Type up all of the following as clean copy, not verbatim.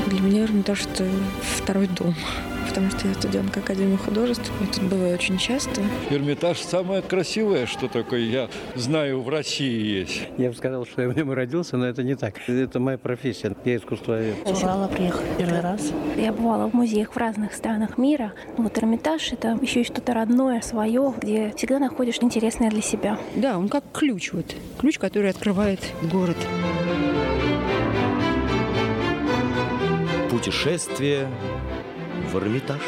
Для меня Эрмитаж – это второй дом, потому что я студентка Академии художеств. Я тут бываю очень часто. Эрмитаж – самое красивое, что такое, я знаю, в России есть. Я бы сказал, что я в нем родился, но это не так. Это моя профессия. Я искусствовед. С Урала приехала первый раз. Я бывала в музеях в разных странах мира. Вот Эрмитаж – это еще и что-то родное, свое, где всегда находишь интересное для себя. Да, он как ключ. Ключ, который открывает город. Путешествие в Эрмитаж.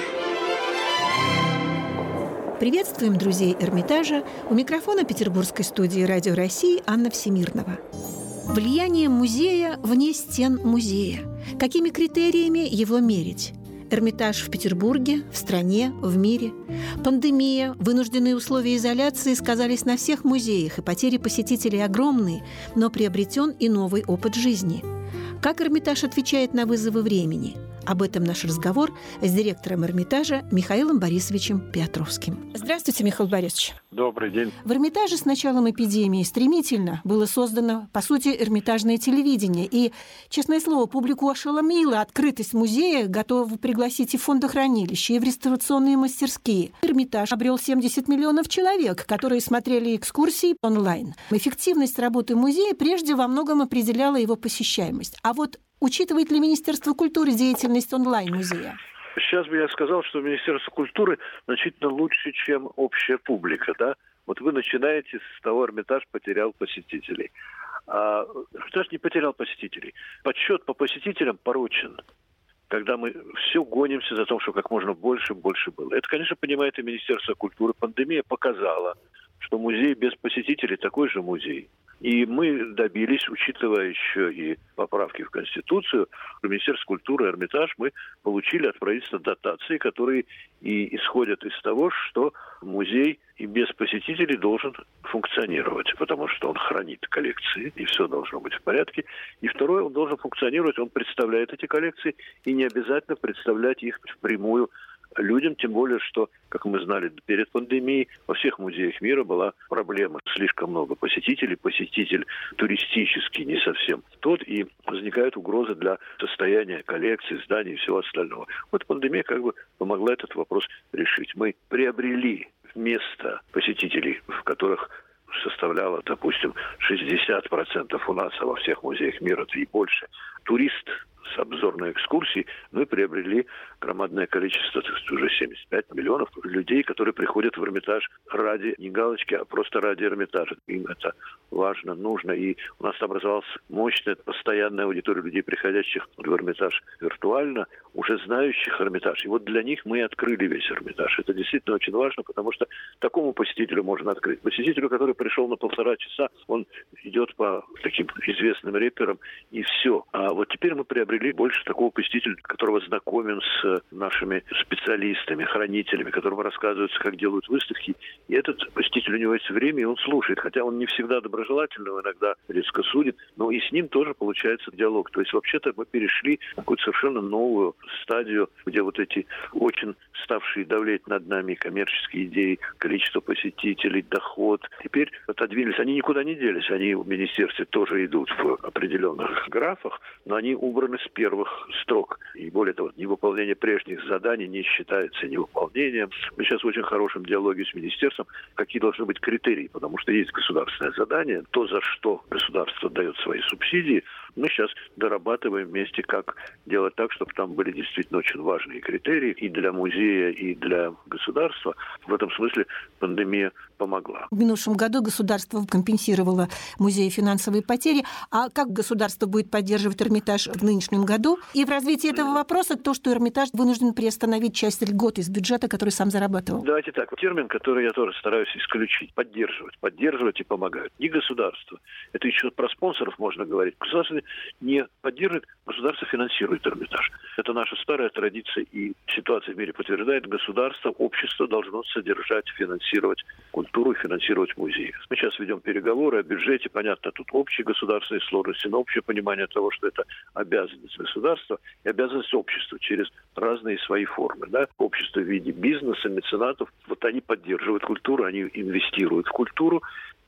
Приветствуем друзей Эрмитажа. У микрофона петербургской студии «Радио России» Анна Всемирнова. Влияние музея вне стен музея. Какими критериями его мерить? Эрмитаж в Петербурге, в стране, в мире. Пандемия, вынужденные условия изоляции сказались на всех музеях, и потери посетителей огромные, но приобретен и новый опыт жизни. Как Эрмитаж отвечает на вызовы времени? Об этом наш разговор с директором Эрмитажа Михаилом Борисовичем Петровским. Здравствуйте, Михаил Борисович. Добрый день. В Эрмитаже с началом эпидемии стремительно было создано, по сути, эрмитажное телевидение. И, честное слово, публику ошеломила открытость музея, готового пригласить и в фондохранилища, и в реставрационные мастерские. Эрмитаж обрел 70 миллионов человек, которые смотрели экскурсии онлайн. Эффективность работы музея прежде во многом определяла его посещаемость. А вот учитывает ли Министерство культуры деятельность онлайн-музея? Сейчас бы я сказал, что Министерство культуры значительно лучше, чем общая публика, да? Вот вы начинаете с того, Эрмитаж потерял посетителей. А Эрмитаж не потерял посетителей. Подсчет по посетителям порочен, когда мы все гонимся за то, что как можно больше было. Это, конечно, понимает и Министерство культуры. Пандемия показала, что музей без посетителей такой же музей. И мы добились, учитывая еще и поправки в Конституцию, в Министерство культуры, Эрмитаж, мы получили от правительства дотации, которые и исходят из того, что музей и без посетителей должен функционировать, потому что он хранит коллекции, и все должно быть в порядке. И второе, он должен функционировать, он представляет эти коллекции, и не обязательно представлять их впрямую людям, тем более, что, как мы знали перед пандемией, во всех музеях мира была проблема. Слишком много посетителей, посетитель туристический не совсем тот, и возникают угрозы для состояния коллекций, зданий и всего остального. Вот пандемия как бы помогла этот вопрос решить. Мы приобрели вместо посетителей, в которых составляло, допустим, 60% у нас, а во всех музеях мира и больше, турист с обзорной экскурсией, мы приобрели громадное количество, уже 75 миллионов людей, которые приходят в Эрмитаж ради не галочки, а просто ради Эрмитажа. Им это важно, нужно. И у нас образовалась мощная, постоянная аудитория людей, приходящих в Эрмитаж виртуально, уже знающих Эрмитаж. И вот для них мы открыли весь Эрмитаж. Это действительно очень важно, потому что такому посетителю можно открыть. Посетителю, который пришел на 1,5 часа, он идет по таким известным реперам, и все. А вот теперь мы приобрели больше такого посетителя, которого знакомим с нашими специалистами, хранителями, которым рассказываются, как делают выставки. И этот посетитель, у него есть время, и он слушает. Хотя он не всегда доброжелательный, иногда резко судит, но и с ним тоже получается диалог. То есть вообще-то мы перешли в какую-то совершенно новую стадию, где вот эти очень ставшие давлеть над нами коммерческие идеи, количество посетителей, доход, теперь отодвинулись. Они никуда не делись. Они в министерстве тоже идут в определенных графах, но они убраны с первых строк. И более того, невыполнение прежних заданий не считается невыполнением. Мы сейчас в очень хорошем диалоге с министерством, какие должны быть критерии, потому что есть государственное задание, то, за что государство дает свои субсидии. Мы сейчас дорабатываем вместе, как делать так, чтобы там были действительно очень важные критерии и для музея, и для государства. В этом смысле пандемия помогла. В минувшем году государство компенсировало музею финансовые потери. А как государство будет поддерживать Эрмитаж в нынешнем году? И в развитии этого вопроса то, что Эрмитаж вынужден приостановить часть льгот из бюджета, который сам зарабатывал. Давайте так. Термин, который я тоже стараюсь исключить. Поддерживать. Поддерживать и помогают. Не государство. Это еще про спонсоров можно говорить. Государство не поддерживает, государство финансирует Эрмитаж. Это наша старая традиция, и ситуация в мире подтверждает, государство, общество должно содержать, финансировать культуру и финансировать музеи. Мы сейчас ведем переговоры о бюджете. Понятно, тут общие государственные сложности, но общее понимание того, что это обязанность государства и обязанность общества через разные свои формы. Да? Общество в виде бизнеса, меценатов, вот они поддерживают культуру, они инвестируют в культуру,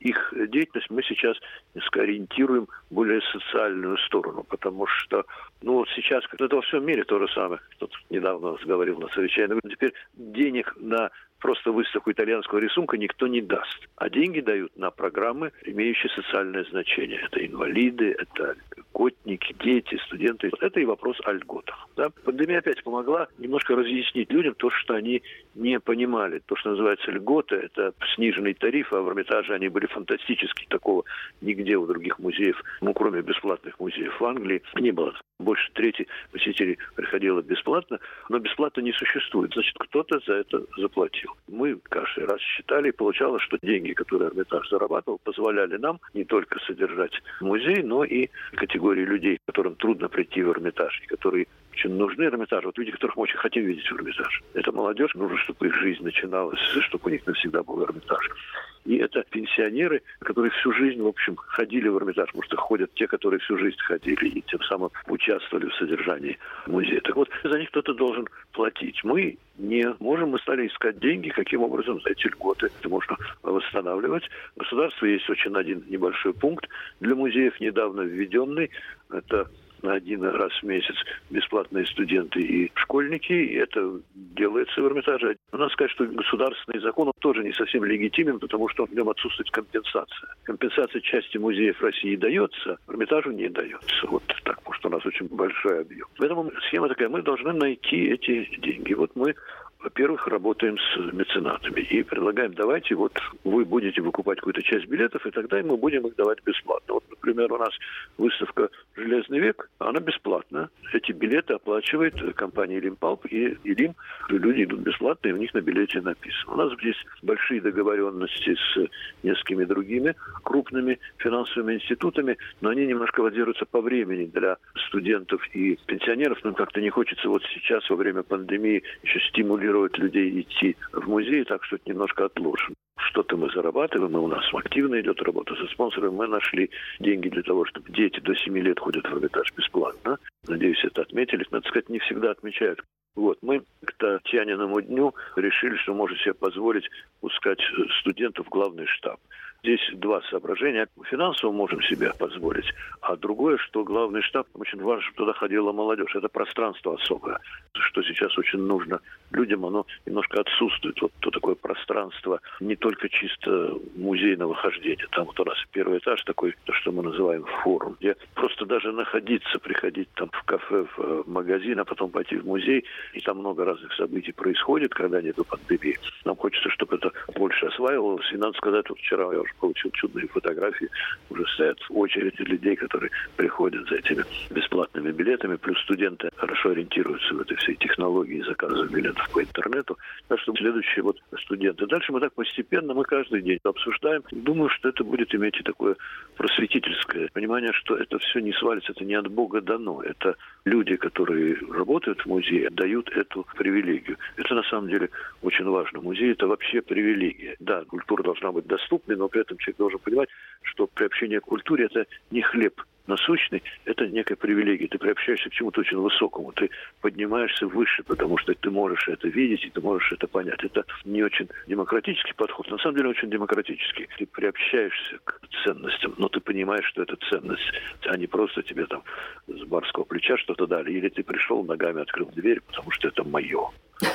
их деятельность мы сейчас несколько ориентируем в более социальную сторону, потому что, вот сейчас, как это во всем мире то же самое, кто-то недавно говорил на совещании, теперь денег на просто выставку итальянского рисунка никто не даст. А деньги дают на программы, имеющие социальное значение. Это инвалиды, это льготники, дети, студенты. Это и вопрос о льготах. Да? Пандемия опять помогла немножко разъяснить людям то, что они не понимали. То, что называется льготы, это сниженный тариф, а в Эрмитаже они были фантастические. Такого нигде у других музеев, кроме бесплатных музеев в Англии, не было. Больше трети посетителей приходило бесплатно, но бесплатно не существует. Значит, кто-то за это заплатил. Мы каждый раз считали, и получалось, что деньги, которые Эрмитаж зарабатывал, позволяли нам не только содержать музей, но и категории людей, которым трудно прийти в Эрмитаж, и которые очень нужны Эрмитажу. Вот люди, которых мы очень хотим видеть в Эрмитаже. Это молодежь, нужно, чтобы их жизнь начиналась, чтобы у них навсегда был Эрмитаж. И это пенсионеры, которые всю жизнь, в общем, ходили в Эрмитаж, потому что ходят те, которые всю жизнь ходили и тем самым участвовали в содержании музея. Так вот, за них кто-то должен платить. Мы не можем, мы стали искать деньги, каким образом за эти льготы это можно восстанавливать. Государство есть очень один небольшой пункт для музеев, недавно введенный. Это один раз в месяц бесплатные студенты и школьники, и это делается в Эрмитаже. Надо сказать, что государственный закон тоже не совсем легитимен, потому что в нем отсутствует компенсация. Компенсация части музеев России дается, Эрмитажу не дается. Вот так, потому что у нас очень большой объем. Поэтому схема такая, мы должны найти эти деньги. Вот мы, во-первых, работаем с меценатами и предлагаем, давайте вот вы будете выкупать какую-то часть билетов, и тогда мы будем их давать бесплатно. Вот, например, у нас выставка «Железный век», она бесплатна. Эти билеты оплачивает компания «Илимпалп», и «Илим», люди идут бесплатно, и у них на билете написано. У нас здесь большие договоренности с несколькими другими крупными финансовыми институтами, но они немножко воздерживаются по времени для студентов и пенсионеров. Нам как-то не хочется вот сейчас, во время пандемии, еще стимулировать людей идти в музей, так что это немножко отложено. Что-то мы зарабатываем, и у нас активно идет работа со спонсорами. Мы нашли деньги для того, чтобы дети до 7 лет ходят в Эрмитаж бесплатно. Надеюсь, это отметили. Надо сказать, не всегда отмечают. Вот, мы к Татьяниному дню решили, что можем себе позволить пускать студентов в главный штаб. Здесь два соображения. Финансово можем себе позволить, а другое, что главный штаб, очень важно, чтобы туда ходила молодежь. Это пространство особое, что сейчас очень нужно людям, оно немножко отсутствует. Вот то такое пространство не только чисто музейного хождения. Там вот у нас первый этаж такой, то, что мы называем форум, где просто даже находиться, приходить там в кафе, в магазин, а потом пойти в музей, и там много разных событий происходит, когда нету пандемии. Нам хочется, чтобы это больше осваивалось. И надо сказать, вот вчера я уже получил чудные фотографии, уже стоят очереди людей, которые приходят за этими бесплатными билетами, плюс студенты хорошо ориентируются в этой всей технологии заказа билетов по интернету. Так что следующие вот студенты. Дальше мы так постепенно, мы каждый день обсуждаем. Думаю, что это будет иметь и такое просветительское понимание, что это все не свалится, это не от Бога дано. Это люди, которые работают в музее, дают эту привилегию. Это на самом деле очень важно. Музей – это вообще привилегия. Да, культура должна быть доступной, но при этом человек должен понимать, что приобщение к культуре – это не хлеб насущный, это некая привилегия. Ты приобщаешься к чему-то очень высокому, ты поднимаешься выше, потому что ты можешь это видеть, и ты можешь это понять. Это не очень демократический подход, на самом деле очень демократический. Ты приобщаешься к ценностям, но ты понимаешь, что это ценность, а не просто тебе там с барского плеча что-то дали. Или ты пришел, ногами открыл дверь, потому что это мое.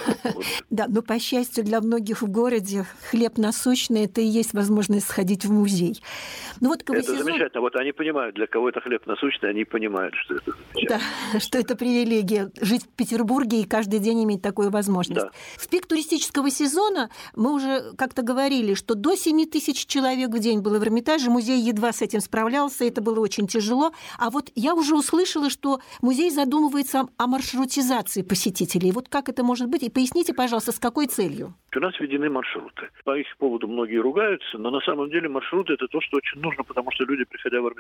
Да, но, по счастью, для многих в городе хлеб насущный – это и есть возможность сходить в музей. Это замечательно. Вот они понимают, для кого это хлеб насущный, они понимают, что это замечательно. Да, что это привилегия жить в Петербурге и каждый день иметь такую возможность. Да. В пик туристического сезона мы уже как-то говорили, что до 7 тысяч человек в день было в Эрмитаже. Музей едва с этим справлялся, это было очень тяжело. А вот я уже услышала, что музей задумывается о маршрутизации посетителей. Вот как это может быть? И поясните, пожалуйста, с какой целью? У нас введены маршруты. По их поводу многие ругаются, но на самом деле маршруты – это то, что очень нужно, потому что люди, приходя в Эрмитаж,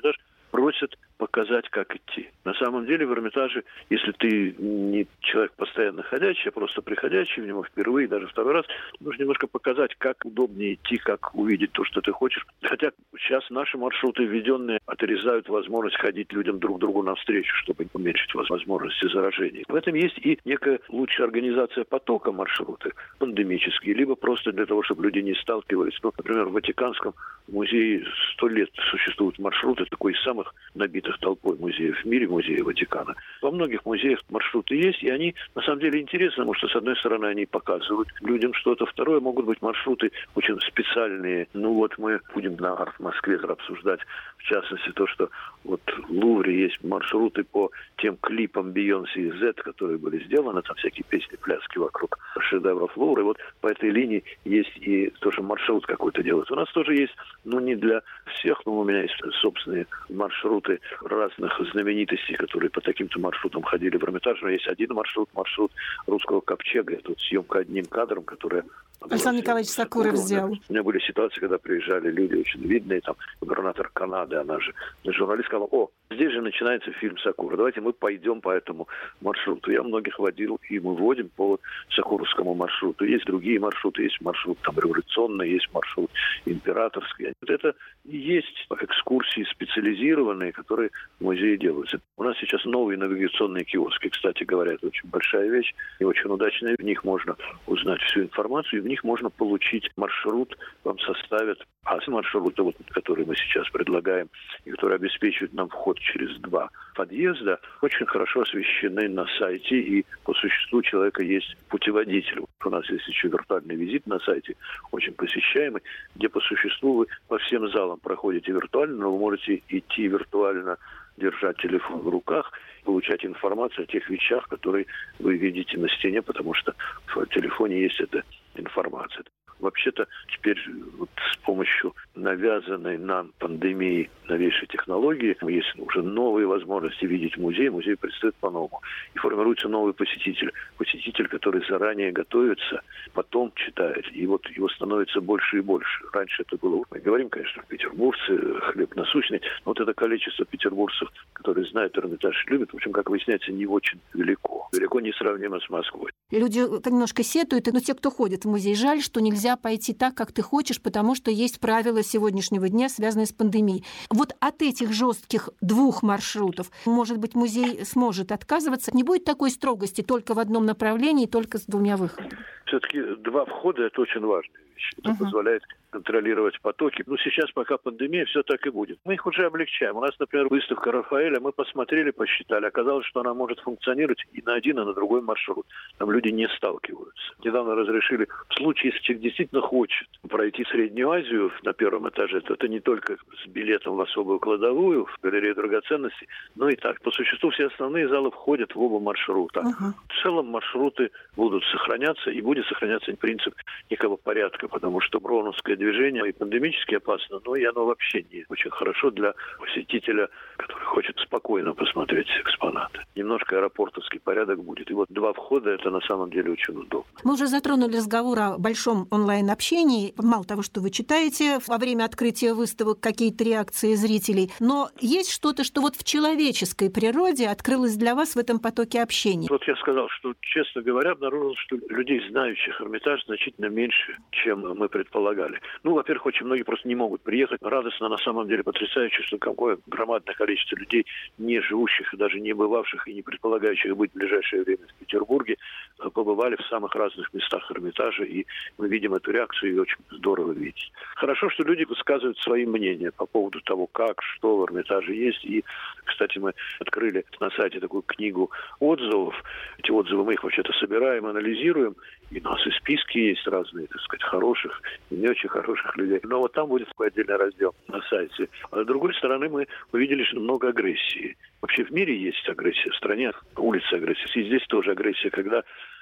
просят показать, как идти. На самом деле в Эрмитаже, если ты не человек постоянно ходячий, а просто приходящий в него впервые, даже второй раз, нужно немножко показать, как удобнее идти, как увидеть то, что ты хочешь. Хотя сейчас наши маршруты введенные отрезают возможность ходить людям друг другу навстречу, чтобы уменьшить возможности заражений. В этом есть и некая лучшая организация потока маршрута, пандемические, либо просто для того, чтобы люди не сталкивались. Ну, например, в Ватиканском музее 100 лет существуют маршруты, такой из самых набитых толпой музеев в мире, музея Ватикана. Во многих музеях маршруты есть, и они на самом деле интересны, потому что, с одной стороны, они показывают людям что-то, второе, могут быть маршруты очень специальные. Ну вот мы будем на Арт-Москве обсуждать, в частности, то, что вот в Лувре есть маршруты по тем клипам Бейонсе и Z, которые были сделаны, там всякие песни, пляски вокруг шедевров Лувра. И вот по этой линии есть и тоже маршрут какой-то делается. У нас тоже есть, ну не для всех, но у меня есть собственные маршруты разных знаменитостей, которые по таким-то маршрутам ходили в Эрмитаж. Но есть один маршрут русского ковчега. Это вот съемка одним кадром, которая... Александр Николаевич Сокуров сделал. У меня были ситуации, когда приезжали люди очень видные, там, губернатор Канады, она же, журналист сказала: о, здесь же начинается фильм Сокура, давайте мы пойдем по этому маршруту. Я многих водил, и мы водим по Сокуровскому маршруту. Есть другие маршруты, есть маршрут там революционный, есть маршрут императорский. Вот это и есть экскурсии специализированные, которые в музее делаются. У нас сейчас новые навигационные киоски, кстати говоря, это очень большая вещь и очень удачная. В них можно узнать всю информацию, и в них можно получить маршрут, вам составят. А маршруты, вот, которые мы сейчас предлагаем, и которые обеспечивают нам вход через 2 подъезда, очень хорошо освещены на сайте, и по существу у человека есть путеводитель. У нас есть еще виртуальный визит на сайте, очень посещаемый, где по существу вы по всем залам проходите виртуально, но вы можете идти виртуально, держать телефон в руках, получать информацию о тех вещах, которые вы видите на стене, потому что в телефоне есть эта информация. Вообще-то теперь вот с помощью навязанной нам пандемии новейшей технологии есть уже новые возможности видеть музей. Музей предстоит по-новому. И формируется новый посетитель. Посетитель, который заранее готовится, потом читает. И вот его становится больше и больше. Раньше это было... Мы говорим, конечно, петербуржцы, хлеб насущный. Но вот это количество петербуржцев, которые знают Эрмитаж, любят, в общем, как выясняется, не очень велико. Велико несравнимо с Москвой. Люди немножко сетуют, но те, кто ходит в музей, жаль, что нельзя пойти так, как ты хочешь, потому что есть правила сегодняшнего дня, связанные с пандемией. Вот от этих жестких 2 маршрутов, может быть, музей сможет отказываться? Не будет такой строгости только в одном направлении, только с 2 выходами? Все-таки 2 входа – это очень важная вещь. Это позволяет контролировать потоки. Но сейчас, пока пандемия, все так и будет. Мы их уже облегчаем. У нас, например, выставка Рафаэля, мы посмотрели, посчитали. Оказалось, что она может функционировать и на один, и на другой маршрут. Там люди не сталкиваются. Недавно разрешили, в случае, если человек действительно хочет пройти Среднюю Азию на 1-м этаже, то это не только с билетом в особую кладовую, в галерею драгоценностей, но и так. По существу все основные залы входят в оба маршрута. В целом маршруты будут сохраняться, и будет сохраняться принцип некого порядка, потому что броуновское движение и пандемически опасно, но и оно вообще не очень хорошо для посетителя, который хочет спокойно посмотреть экспонаты. Немножко аэропортовский порядок будет. И вот 2 входа – это на самом деле очень удобно. Мы уже затронули разговор о большом онлайн-общении. Мало того, что вы читаете во время открытия выставок какие-то реакции зрителей, но есть что-то, что вот в человеческой природе открылось для вас в этом потоке общения? Вот я сказал, что, честно говоря, обнаружил, что людей, знающих Эрмитаж, значительно меньше, чем мы предполагали. Ну, во-первых, очень многие просто не могут приехать. Радостно, на самом деле, потрясающе, что какое громадное количество людей, не живущих, даже не бывавших и не предполагающих быть в ближайшее время в Петербурге, побывали в самых разных местах Эрмитажа, и мы видим эту реакцию, и очень здорово видеть. Хорошо, что люди высказывают свои мнения по поводу того, как, что в Эрмитаже есть. И, кстати, мы открыли на сайте такую книгу отзывов. Эти отзывы мы их вообще-то собираем, анализируем, и у нас и списки есть разные, так сказать, хороших и не очень хороших людей. Но вот там будет такой отдельный раздел на сайте. А с другой стороны, мы увидели, что много агрессии. Вообще в мире есть агрессия, в стране улица агрессии. И здесь тоже агрессия, когда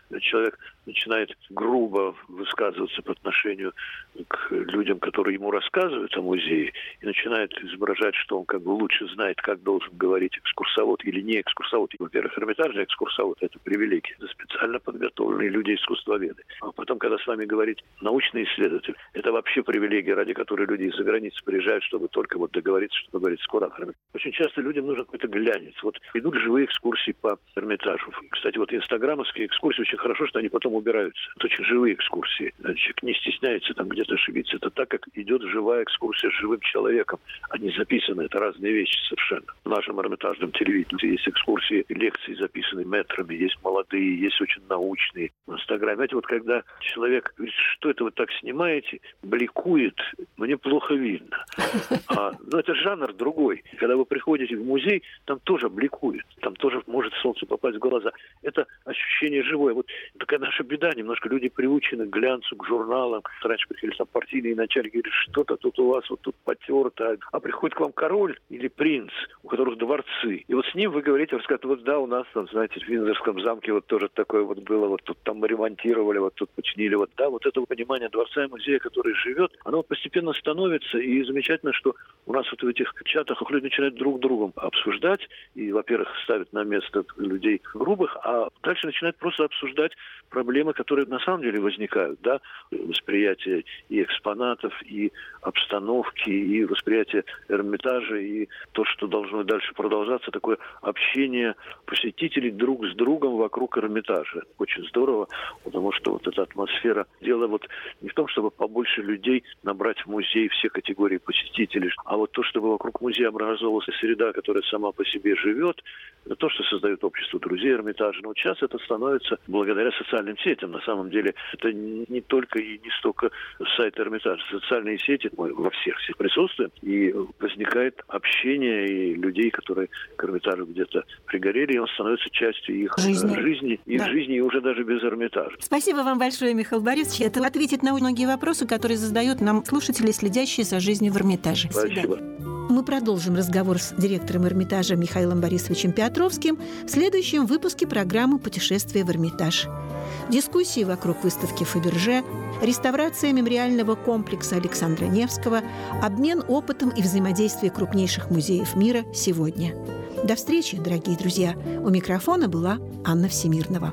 человек начинает грубо высказываться по отношению к людям, которые ему рассказывают о музее, и начинает изображать, что он как бы лучше знает, как должен говорить экскурсовод или не экскурсовод. Во-первых, эрмитажный экскурсовод – это привилегия. Это специально подготовленные люди-искусствоведы. А потом, когда с вами говорит научный исследователь, это вообще привилегия, ради которой люди из-за границы приезжают, чтобы только вот договориться, что говорить с кураторами. Очень часто людям нужен какой-то глянец. Вот идут живые экскурсии по Эрмитажу. Кстати, вот инстаграмовские экскурсии очень хорошо, что они потом убираются. Это очень живые экскурсии. Человек не стесняется там где-то ошибиться. Это так, как идет живая экскурсия с живым человеком. Они записаны. Это разные вещи совершенно. В нашем эрмитажном телевидении есть экскурсии, лекции записаны метрами, есть молодые, есть очень научные. В инстаграме, знаете, вот когда человек говорит, что это вы так снимаете, бликует, мне плохо видно. Но это жанр другой. Когда вы приходите в музей, там тоже бликует. Там тоже может солнце попасть в глаза. Это ощущение живое. Вот такая наша беда. Немножко люди приучены к глянцу, к журналам. Раньше приходили там партийные начальники, говорят, что-то тут у вас вот тут потерто. А приходит к вам король или принц, у которых дворцы. И вот с ним вы говорите, рассказываете, вот да, у нас там, знаете, в Виндзорском замке вот тоже такое вот было, вот тут там ремонтировали, вот тут починили. Вот да, вот это понимание дворца и музея, который живет, оно постепенно становится. И замечательно, что у нас вот в этих чатах люди начинают друг другом обсуждать. И, во-первых, ставят на место людей грубых, а дальше начинают просто обсуждать проблемы, которые на самом деле возникают, да, восприятие и экспонатов, и обстановки, и восприятие Эрмитажа, и то, что должно дальше продолжаться, такое общение посетителей друг с другом вокруг Эрмитажа. Очень здорово, потому что вот эта атмосфера, дело вот не в том, чтобы побольше людей набрать в музей все категории посетителей, а вот то, чтобы вокруг музея образовалась среда, которая сама по себе живет, это то, что создает общество друзей Эрмитажа. Но вот сейчас это становится благодаря социальным сетям. На самом деле это не только и не столько сайт Эрмитажа. Социальные сети, мы во всех присутствуем, и возникает общение и людей, которые к Эрмитажу где-то пригорели, и он становится частью их жизни и жизни, и уже даже без Эрмитажа. Спасибо вам большое, Михаил Борисович. Это ответит на многие вопросы, которые задают нам слушатели, следящие за жизнью в Эрмитаже. Спасибо. Мы продолжим разговор с директором Эрмитажа Михаилом Борисовичем Петровским в следующем выпуске программы «Путешествие в Эрмитаж». Дискуссии вокруг выставки Фаберже, реставрация мемориального комплекса Александра Невского, обмен опытом и взаимодействие крупнейших музеев мира сегодня. До встречи, дорогие друзья. У микрофона была Анна Всемирнова.